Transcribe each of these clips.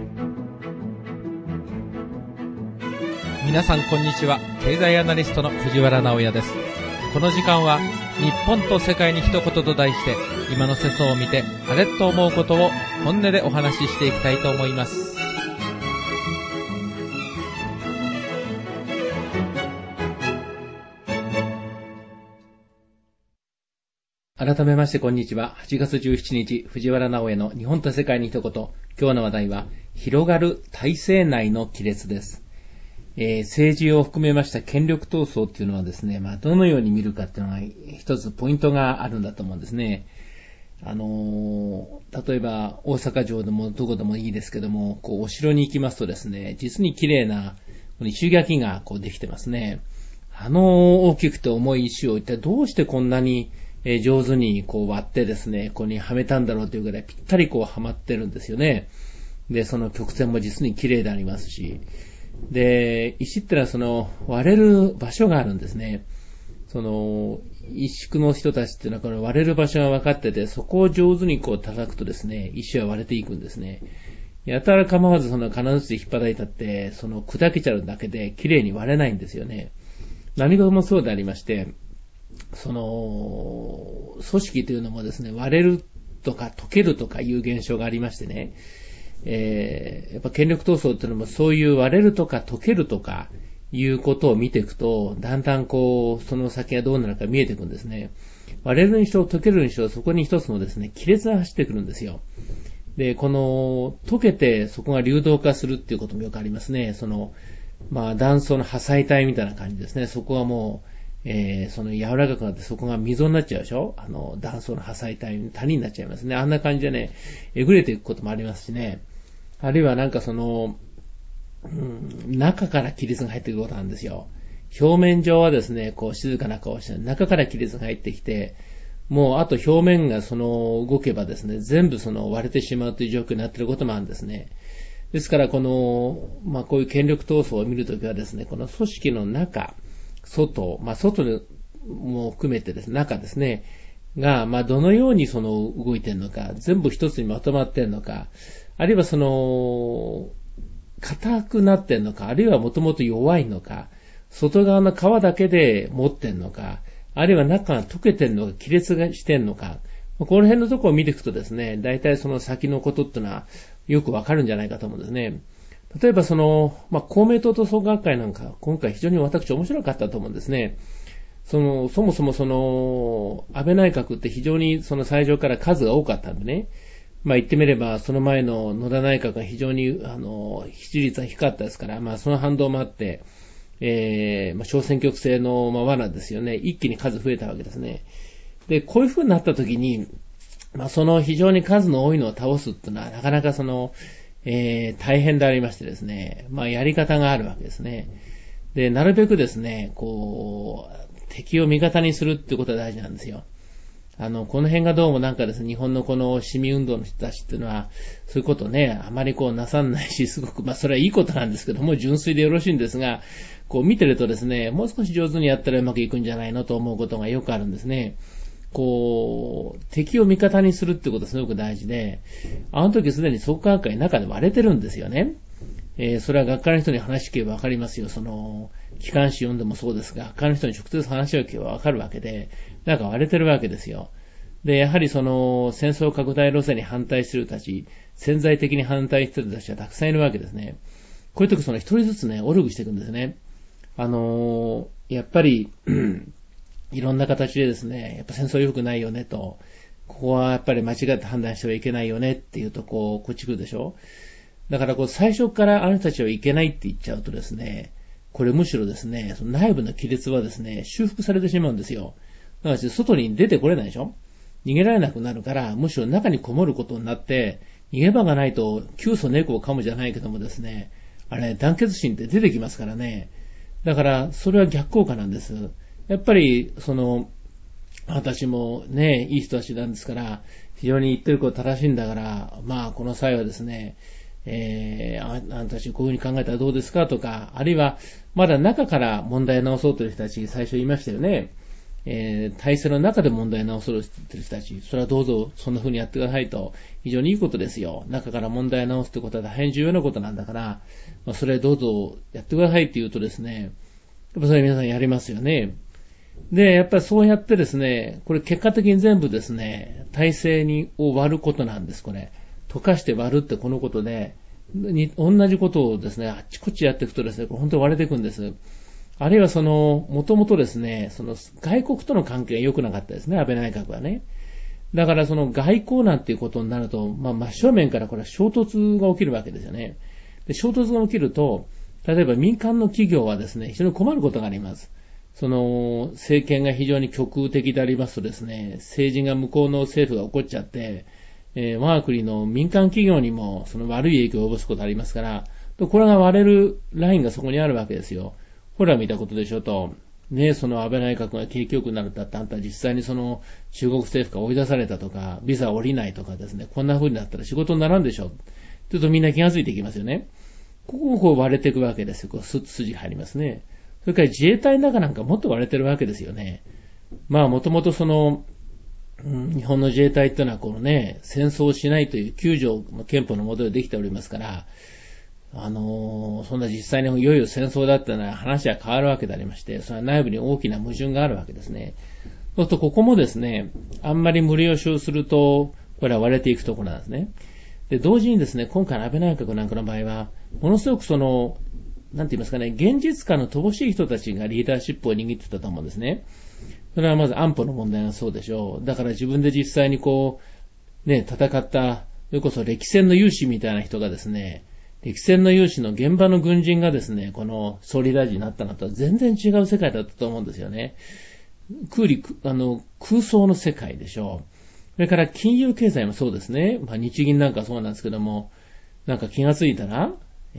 皆さんこんにちは。経済アナリストの藤原直也です。この時間は日本と世界に一言と題して、今の世相を見てあれと思うことを本音でお話ししていきたいと思います。改めましてこんにちは。8月17日、藤原直也の日本と世界に一言。今日の話題は、広がる体制内の亀裂です。政治を含めました権力闘争っていうのはですね、どのように見るかっていうのが一つポイントがあるんだと思うんですね。例えば大阪城でもどこでもいいですけども、お城に行きますとですね、実に綺麗な石垣ができてますね。大きくて重い石を一体どうしてこんなに上手に割ってですね、ここにはめたんだろうというぐらいぴったりはまってるんですよね。で、その曲線も実に綺麗でありますし、で、石ってのは割れる場所があるんですね。石工の人たちっていうのはこの割れる場所が分かってて、そこを上手に叩くとですね、石は割れていくんですね。やたら構わず金槌で引っ叩いたって、砕けちゃうだけで綺麗に割れないんですよね。何事もそうでありまして、組織というのもですね、割れるとか溶けるとかいう現象がありましてね、やっぱ権力闘争っていうのもそういう割れるとか溶けるとかいうことを見ていくと、だんだんその先がどうなるか見えていくんですね。割れるにしろ溶けるにしろ、そこに一つのですね、亀裂が走ってくるんですよ。で、溶けてそこが流動化するっていうこともよくありますね。断層の破砕帯みたいな感じですね。そこはもう、柔らかくなってそこが溝になっちゃうでしょ。断層の破砕帯、谷になっちゃいますね。あんな感じでね、えぐれていくこともありますしね。あるいは中から亀裂が入ってくることなんですよ。表面上はですね、静かな顔をして、中から亀裂が入ってきて、もうあと表面が動けばですね、全部割れてしまうという状況になっていることもあるんですね。ですからこういう権力闘争を見るときはですね、この組織の中、外も含めてですね、中ですね、が、どのように動いているのか、全部一つにまとまっているのか、あるいは硬くなってんのか、あるいはもともと弱いのか、外側の皮だけで持ってんのか、あるいは中が溶けてんのか、亀裂がしてんのか、この辺のところを見ていくとですね、大体その先のことってのはよくわかるんじゃないかと思うんですね。例えば公明党と創価学会なんか、今回非常に私面白かったと思うんですね。そもそも安倍内閣って非常に最初から数が多かったんでね、言ってみれば、その前の野田内閣が非常に、支持率が低かったですから、その反動もあって、小選挙区制の罠ですよね。一気に数増えたわけですね。で、こういう風になった時に、非常に数の多いのを倒すっていうのは、なかなか大変でありましてですね、やり方があるわけですね。で、なるべくですね、敵を味方にするっていうことが大事なんですよ。この辺がどうもなんかですね、日本のこの市民運動の人たちっていうのは、そういうことね、あまりなさんないし、すごく、それはいいことなんですけども、純粋でよろしいんですが、見てるとですね、もう少し上手にやったらうまくいくんじゃないのと思うことがよくあるんですね。敵を味方にするってことがすごく大事で、あの時すでに創価学会の中で割れてるんですよね。それは学会の人に話聞けばわかりますよ。機関誌読んでもそうですが、学会の人に直接話を聞けばわかるわけで、なんか割れてるわけですよ。で、やはり戦争拡大路線に反対している人たち、潜在的に反対している人たちはたくさんいるわけですね。こういう時一人ずつね、オルグしていくんですね。やっぱり、いろんな形でですね、やっぱ戦争良くないよねと、ここはやっぱり間違って判断してはいけないよねっていうとこっち来るでしょ。だから最初からあの人たちはいけないって言っちゃうとですね、これむしろですね、内部の亀裂はですね、修復されてしまうんですよ。だから外に出てこれないでしょ。逃げられなくなるから、むしろ中にこもることになって、逃げ場がないと、窮鼠猫を噛むじゃないけどもですね、団結心って出てきますからね。だから、それは逆効果なんです。やっぱり、私もね、いい人たちなんですから、非常に言ってること正しいんだから、この際はですね、あなたたちこういうふうに考えたらどうですかとか、あるいは、まだ中から問題を直そうという人たち最初言いましたよね。 体制の中で問題を直そうとしている人たち、それはどうぞそんな風にやってくださいと、非常にいいことですよ。中から問題を直すということは大変重要なことなんだから、それどうぞやってくださいって言うとですね、やっぱそれ皆さんやりますよね。で、やっぱりそうやってですね、これ結果的に全部ですね、体制を割ることなんです、これ。溶かして割るってこのことで、同じことをですね、あっちこっちやっていくとですね、これ本当に割れていくんです。あるいはもともとですね、外国との関係が良くなかったですね、安倍内閣はね。だから外交なんていうことになると、真正面からこれは衝突が起きるわけですよね。で、衝突が起きると、例えば民間の企業はですね、非常に困ることがあります。政権が非常に極右的でありますとですね、政治が向こうの政府が怒っちゃって、我が国の民間企業にも悪い影響を及ぼすことがありますから、これが割れるラインがそこにあるわけですよ。ほら見たことでしょと。ね、安倍内閣が景気良くなるってあんた実際に中国政府が追い出されたとか、ビザ降りないとかですね、こんな風になったら仕事にならんでしょ。って言うとみんな気がついていきますよね。ここを割れていくわけですよ。筋入りますね。それから自衛隊の中なんかもっと割れてるわけですよね。もともと日本の自衛隊っていうのは戦争をしないという9条の憲法の下でできておりますから、そんな実際にいよいよ戦争だったら話は変わるわけでありまして、それは内部に大きな矛盾があるわけですね。そうするとここもですね、あんまり無理押しをすると、これは割れていくところなんですね。で、同時にですね、今回の安倍内閣なんかの場合は、ものすごくなんて言いますかね、現実感の乏しい人たちがリーダーシップを握ってたと思うんですね。それはまず安保の問題がそうでしょう。だから自分で実際に戦った、それこそ歴戦の勇士みたいな人がですね、歴戦の勇士の現場の軍人がですね、この総理大臣になったのとは全然違う世界だったと思うんですよね。空想の世界でしょう。それから金融経済もそうですね。日銀なんかそうなんですけども、なんか気がついたら、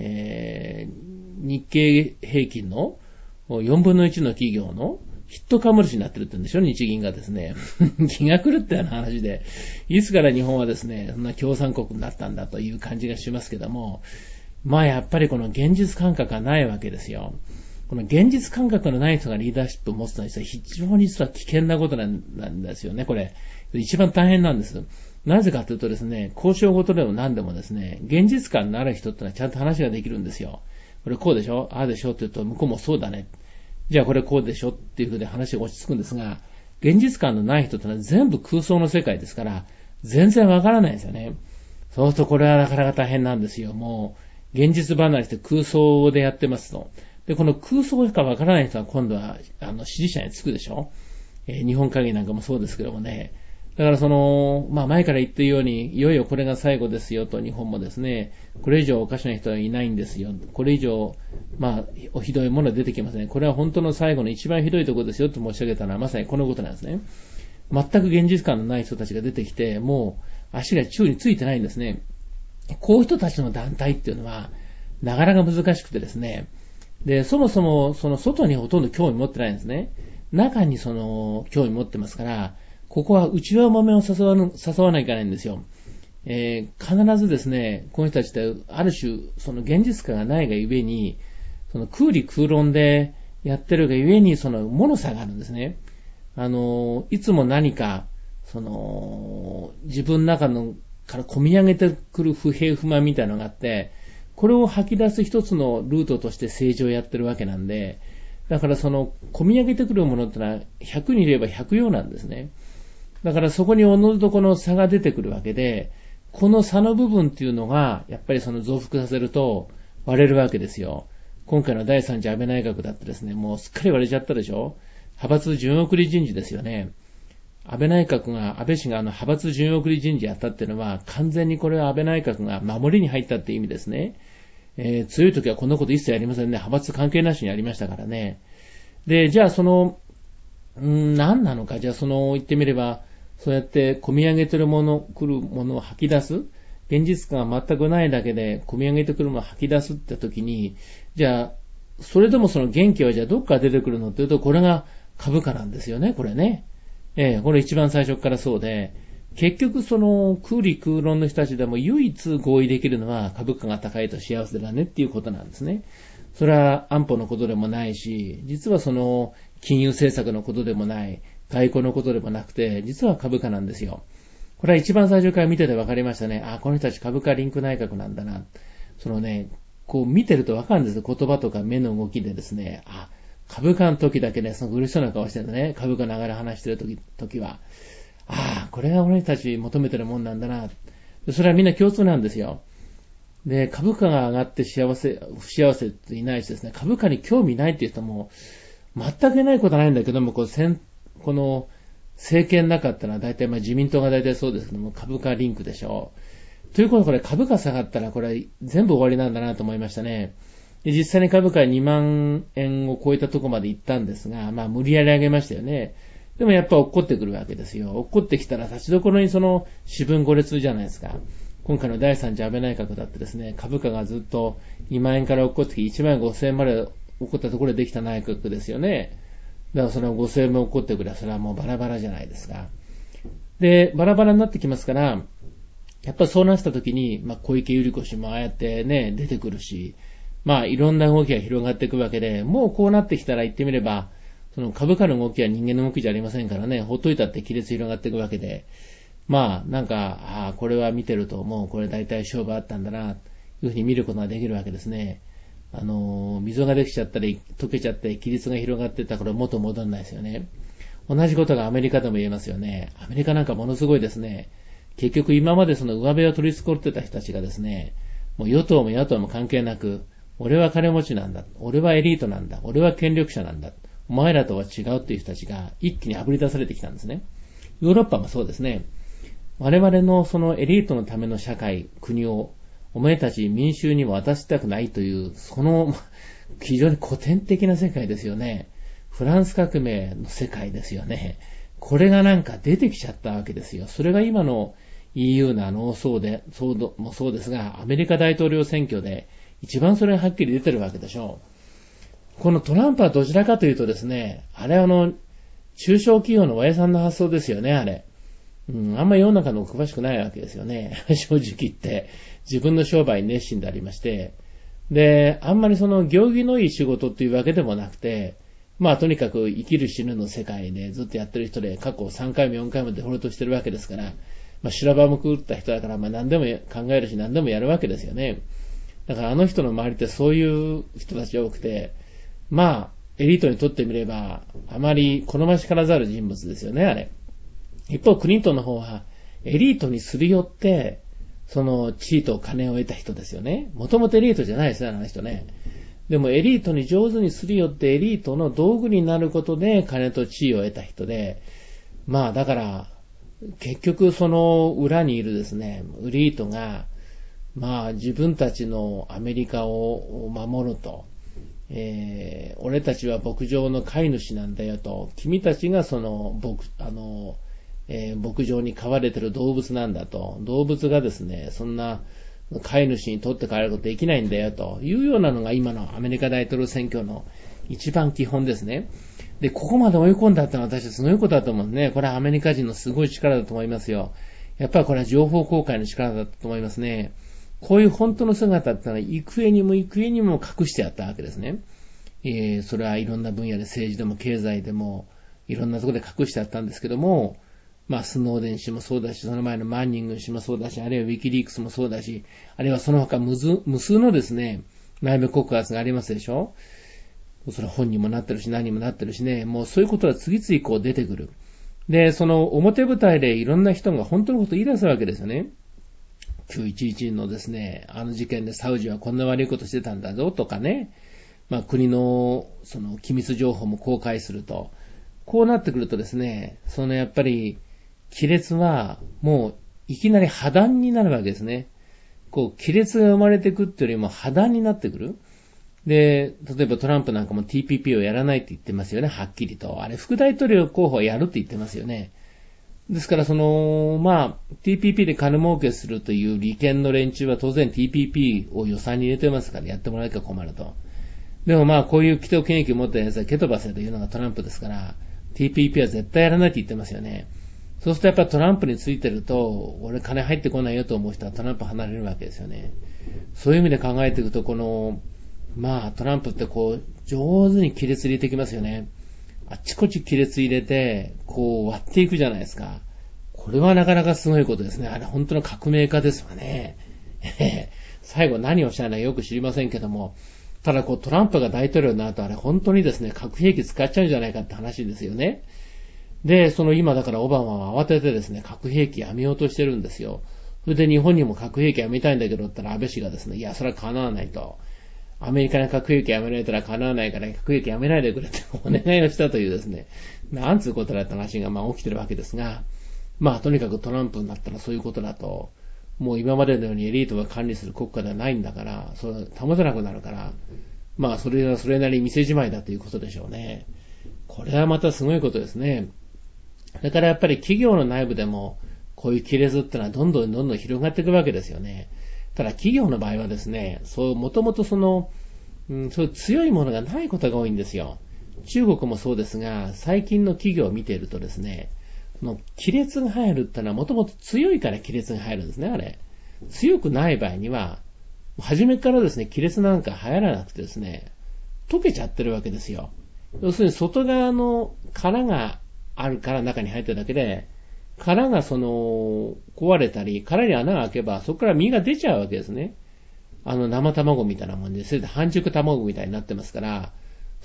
日経平均の4分の1の企業のヒット株主になってるって言うんでしょ、日銀がですね。気が狂ったような話で、いつから日本はですね、そんな共産国になったんだという感じがしますけども、やっぱりこの現実感覚がないわけですよ。この現実感覚のない人がリーダーシップを持つのは非常に実は危険なことなんですよね、これ。一番大変なんです。なぜかというとですね、交渉ごとでも何でもですね、現実感のある人ってのはちゃんと話ができるんですよ。これこうでしょ、ああでしょって言うと向こうもそうだね。じゃあこれこうでしょっていうふうで話が落ち着くんですが、現実感のない人ってのは全部空想の世界ですから、全然わからないんですよね。そうするとこれはなかなか大変なんですよ。もう、現実離れして空想でやってますと。で、この空想しかわからない人は今度は、支持者につくでしょ。日本会議なんかもそうですけどもね。だから前から言ってるように、いよいよこれが最後ですよと、日本もですね、これ以上おかしな人はいないんですよ。これ以上、おひどいものが出てきますね。これは本当の最後の一番ひどいところですよと申し上げたのはまさにこのことなんですね。全く現実感のない人たちが出てきて、もう足が宙についてないんですね。こういう人たちの団体っていうのは、なかなか難しくてですね。で、そもそも外にほとんど興味持ってないんですね。中に興味持ってますから、ここは内輪もめを誘わないといけないんですよ。必ずですね、この人たちってある種、現実感がないがゆえに、空理空論でやってるがゆえに、物差があるんですね。いつも何か、自分の中から込み上げてくる不平不満みたいなのがあって、これを吐き出す一つのルートとして政治をやってるわけなんで、だから込み上げてくるものってのは100にいれば100用なんですね。だからそこにおのずとこの差が出てくるわけで、この差の部分っていうのが、やっぱり増幅させると割れるわけですよ。今回の第3次安倍内閣だってですね、もうすっかり割れちゃったでしょ。派閥順送り人事ですよね。安倍氏が派閥順送り人事やったっていうのは、完全にこれは安倍内閣が守りに入ったっていう意味ですね。強い時はこんなこと一切やりませんね。派閥関係なしにやりましたからね。で、じゃあ何なのか、じゃあ言ってみれば、そうやって込み上げてる来るものを吐き出す、現実感が全くないだけで込み上げてくるものを吐き出すって時に、じゃあ、それでも元気はじゃあどっから出てくるのっていうと、これが株価なんですよね、これね。これ一番最初からそうで、結局空理空論の人たちでも唯一合意できるのは株価が高いと幸せだねっていうことなんですね。それは安保のことでもないし、実は金融政策のことでもない、外交のことでもなくて、実は株価なんですよ。これは一番最初から見てて分かりましたね。この人たち株価リンク内閣なんだな。こう見てると分かるんですよ。言葉とか目の動きでですね。株価の時だけね、その苦しそうな顔してるんだね。株価ながら話してる時は。これが俺たち求めてるもんなんだな。それはみんな共通なんですよ。で、株価が上がって不幸せっていないしですね、株価に興味ないっていう人も、全くないことはないんだけども、この政権の中ってのは大体、自民党が大体そうですけども、株価リンクでしょう。ということで、これ株価下がったら、これ全部終わりなんだなと思いましたね。で、実際に株価は2万円を超えたところまで行ったんですが、無理やり上げましたよね。でもやっぱ落っこってくるわけですよ。落っこってきたら立ちどころに四分五裂じゃないですか。今回の第3次安倍内閣だってですね、株価がずっと2万円から落っこってきて1万5000円まで落っこったところでできた内閣ですよね。だからその5000円も落っこってくればそれはもうバラバラじゃないですか。で、バラバラになってきますから、やっぱそうなった時に、小池百合子氏もやってね、出てくるし、いろんな動きが広がっていくわけで、もうこうなってきたら言ってみれば、その株価の動きは人間の動きじゃありませんからね、ほっといたって亀裂広がっていくわけで、これは見てるともうこれ大体勝負あったんだな、というふうに見ることができるわけですね。溝ができちゃったり、溶けちゃって亀裂が広がっていったから元戻んないですよね。同じことがアメリカでも言えますよね。アメリカなんかものすごいですね。結局今までその上辺を取り繕ってた人たちがですね、もう与党も野党も関係なく、俺は金持ちなんだ。俺はエリートなんだ。俺は権力者なんだ。お前らとは違うっていう人たちが一気に炙り出されてきたんですね。ヨーロッパもそうですね。我々のそのエリートのための社会、国をお前たち民衆にも渡したくないという、非常に古典的な世界ですよね。フランス革命の世界ですよね。これがなんか出てきちゃったわけですよ。それが今の EU のもそうですが、アメリカ大統領選挙で一番それがはっきり出てるわけでしょう。このトランプはどちらかというとですね、あれ中小企業の親さんの発想ですよね、あれ。あんまり世の中の詳しくないわけですよね。正直言って、自分の商売に熱心でありまして。で、あんまり行儀のいい仕事っていうわけでもなくて、とにかく生きる死ぬの世界でずっとやってる人で、過去3回も4回もデフォルトしてるわけですから、修羅場もくぐった人だから、何でも考えるし何でもやるわけですよね。だからあの人の周りってそういう人たちが多くて、エリートにとってみれば、あまり好ましからざる人物ですよね、あれ。一方、クリントンの方は、エリートにすり寄って、地位と金を得た人ですよね。もともとエリートじゃないですね、あの人ね。でもエリートに上手にすり寄ってエリートの道具になることで金と地位を得た人で、だから、結局その裏にいるですね、エリートが、自分たちのアメリカを守ると、俺たちは牧場の飼い主なんだよと、君たちが牧場に飼われてる動物なんだと、動物がですね、そんな飼い主に取って帰ることできないんだよというようなのが今のアメリカ大統領選挙の一番基本ですね。で、ここまで追い込んだってのは私はすごいことだと思うんですね。これはアメリカ人のすごい力だと思いますよ。やっぱりこれは情報公開の力だと思いますね。こういう本当の姿ってのは幾重にも隠してあったわけですね。それはいろんな分野で政治でも経済でもいろんなところで隠してあったんですけども、スノーデン氏もそうだし、その前のマンニング氏もそうだし、あるいはウィキリークスもそうだし、あるいはその他無数のですね、内部告発がありますでしょ。それ本にもなってるし、何にもなってるしね、もうそういうことが次々こう出てくる。で、その表舞台でいろんな人が本当のことを言い出すわけですよね。911のですね、あの事件でサウジはこんな悪いことしてたんだぞとかね、国のその機密情報も公開すると、こうなってくるとですね、やっぱり亀裂はもういきなり破談になるわけですね。こう亀裂が生まれてくってよりも破談になってくる。で、例えばトランプなんかも TPP をやらないって言ってますよね、はっきりと。あれ副大統領候補はやるって言ってますよね。ですからTPP で金儲けするという利権の連中は当然 TPP を予算に入れてますからやってもらえなきゃ困ると。でもこういう既得権益を持ったやつは蹴飛ばせというのがトランプですから、TPP は絶対やらないって言ってますよね。そうするとやっぱりトランプについてると、俺金入ってこないよと思う人はトランプ離れるわけですよね。そういう意味で考えていくと、トランプってこう、上手に亀裂入れてきますよね。 あっちこっち亀裂入れて、こう割っていくじゃないですか。これはなかなかすごいことですね。あれ本当の革命家ですわね。最後何をしたのかよく知りませんけども、ただこうトランプが大統領になるとあれ本当にですね、核兵器使っちゃうんじゃないかって話ですよね。で、その今だからオバマは慌ててですね、核兵器やめようとしてるんですよ。それで日本にも核兵器やめたいんだけどって言ったら安倍氏がですね、いや、それは叶わないと。アメリカに核兵器やめられたら叶わないから核兵器やめないでくれってお願いをしたというですね、なんつうことだった話が起きてるわけですが、とにかくトランプになったらそういうことだと、もう今までのようにエリートが管理する国家ではないんだから、それは保てなくなるから、それはそれなりに店じまいだということでしょうね。これはまたすごいことですね。それからやっぱり企業の内部でも、こういう亀裂ってのはどんどん広がっていくわけですよね。ただ企業の場合はですね、もともとそういう強いものがないことが多いんですよ。中国もそうですが、最近の企業を見ているとですね、亀裂が入るってのはもともと強いから亀裂が入るんですね、あれ。強くない場合には、初めからですね、亀裂なんか入らなくてですね、溶けちゃってるわけですよ。要するに外側の殻があるから中に入ってるだけで、殻が壊れたり、殻に穴が開けば、そこから実が出ちゃうわけですね。生卵みたいなもんで、それで半熟卵みたいになってますから、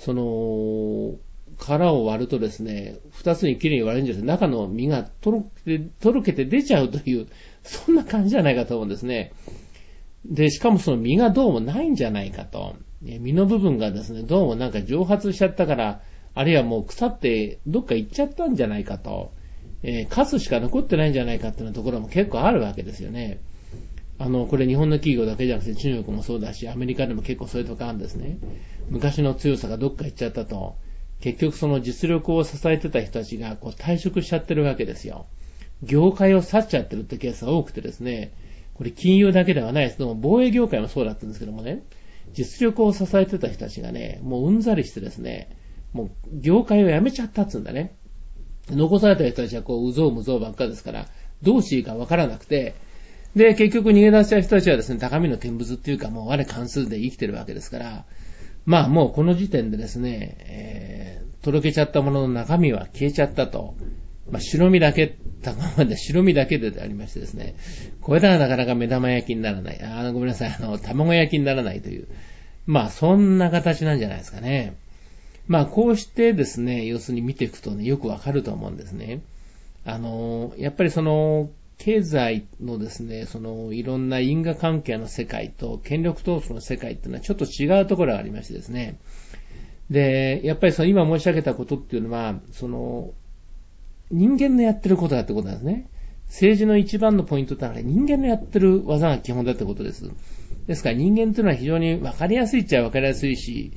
殻を割るとですね、二つにきれいに割れるんですよ。中の実がとろけて出ちゃうという、そんな感じじゃないかと思うんですね。で、しかもその実がどうもないんじゃないかと。実の部分がですね、どうもなんか蒸発しちゃったから、あるいはもう腐ってどっか行っちゃったんじゃないかと。カスしか残ってないんじゃないかっていうところも結構あるわけですよね。これ日本の企業だけじゃなくて中国もそうだし、アメリカでも結構そういうとこあるんですね。昔の強さがどっか行っちゃったと。結局その実力を支えてた人たちが退職しちゃってるわけですよ。業界を去っちゃってるってケースが多くてですね、これ金融だけではないですけども、防衛業界もそうだったんですけどもね、実力を支えてた人たちがね、もううんざりしてですね、もう業界を辞めちゃったっつうんだね。残された人たちはうぞうむぞうばっかですから、どうしていいかわからなくて、で、結局逃げ出した人たちはですね、高みの見物っていうかもう我関数で生きてるわけですから、もうこの時点でですね、とろけちゃったものの中身は消えちゃったと。白身だけ、白身だけでありましてですね、これではなかなか目玉焼きにならない。ごめんなさい、卵焼きにならないという。そんな形なんじゃないですかね。こうしてですね、要するに見ていくとね、よくわかると思うんですね。やっぱり経済のですね、いろんな因果関係の世界と権力闘争の世界っていうのはちょっと違うところがありましてですね。で、やっぱり今申し上げたことっていうのは、人間のやってることだってことなんですね。政治の一番のポイントってのは人間のやってる技が基本だってことです。ですから人間っていうのは非常に分かりやすいっちゃ分かりやすいし、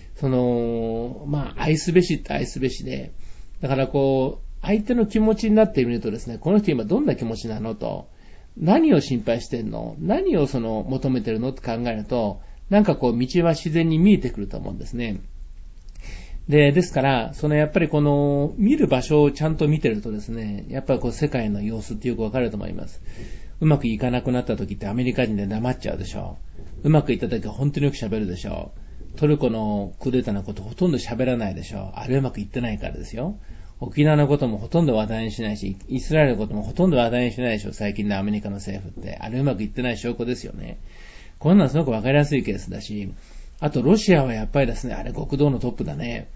愛すべしって愛すべしで、だから相手の気持ちになってみるとですね、この人今どんな気持ちなのと、何を心配してんの、何を求めてるのって考えると、道は自然に見えてくると思うんですね。ですから、やっぱり見る場所をちゃんと見てるとですね、やっぱり世界の様子ってよくわかると思います。うまくいかなくなった時ってアメリカ人で黙っちゃうでしょう。うまくいった時は本当によく喋るでしょう。トルコのクーデターのことほとんど喋らないでしょう。あれうまくいってないからですよ。沖縄のこともほとんど話題にしないし、イスラエルのこともほとんど話題にしないでしょう。最近のアメリカの政府って。あれうまくいってない証拠ですよね。こんなのすごくわかりやすいケースだし、あとロシアはやっぱりですね、あれ極道のトップだね。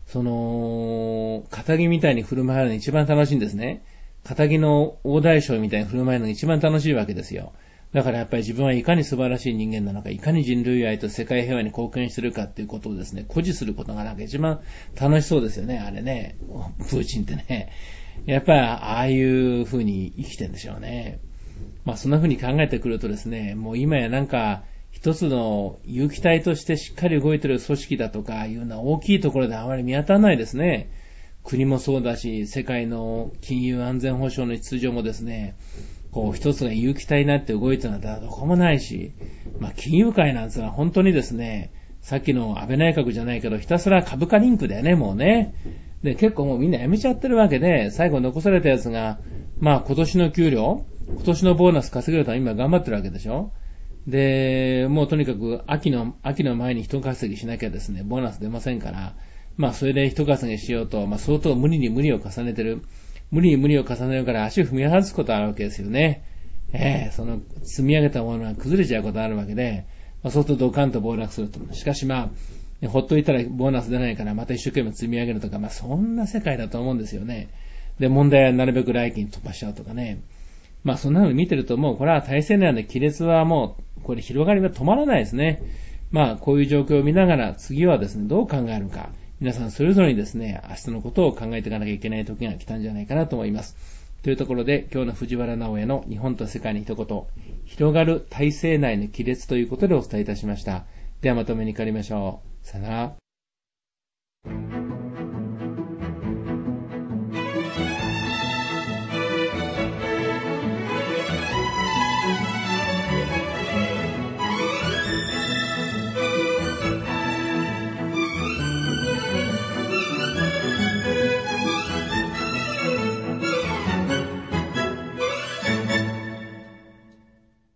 仇みたいに振る舞うのが一番楽しいんですね。仇の大大将みたいに振る舞うのが一番楽しいわけですよ。だからやっぱり自分はいかに素晴らしい人間なのか、いかに人類愛と世界平和に貢献してるかっていうことをですね、誇示することが一番楽しそうですよね、あれね。プーチンってね。やっぱりああいう風に生きてるんでしょうね。そんな風に考えてくるとですね、もう今や一つの有機体としてしっかり動いてる組織だとかいうのは大きいところであまり見当たらないですね。国もそうだし、世界の金融安全保障の秩序もですね、一つが有機体になって動いてるのはどこもないし、金融界なんてのは本当にですね、さっきの安倍内閣じゃないけど、ひたすら株価リンクだよね、もうね。で、結構もうみんな辞めちゃってるわけで、最後残されたやつが、今年の給料、今年のボーナス稼げると今頑張ってるわけでしょ。で、もうとにかく秋の前に人稼ぎしなきゃですね、ボーナス出ませんから、 それで一稼ぎしようと、相当無理に無理を重ねてる。無理に無理を重ねるから足を踏み外すことあるわけですよね。その積み上げたものが崩れちゃうことあるわけで、そうするとドカンと暴落すると。しかしほっといたらボーナス出ないからまた一生懸命積み上げるとか、そんな世界だと思うんですよね。で、問題はなるべく来期に飛ばしちゃうとかね。そんなの見てるとこれは体制内で亀裂はこれ広がりが止まらないですね。こういう状況を見ながら次はですね、どう考えるか。皆さんそれぞれにですね、明日のことを考えていかなきゃいけない時が来たんじゃないかなと思います。というところで、今日の藤原直也の日本と世界に一言、広がる体制内の亀裂ということでお伝えいたしました。ではまとめに帰りましょう。さよなら。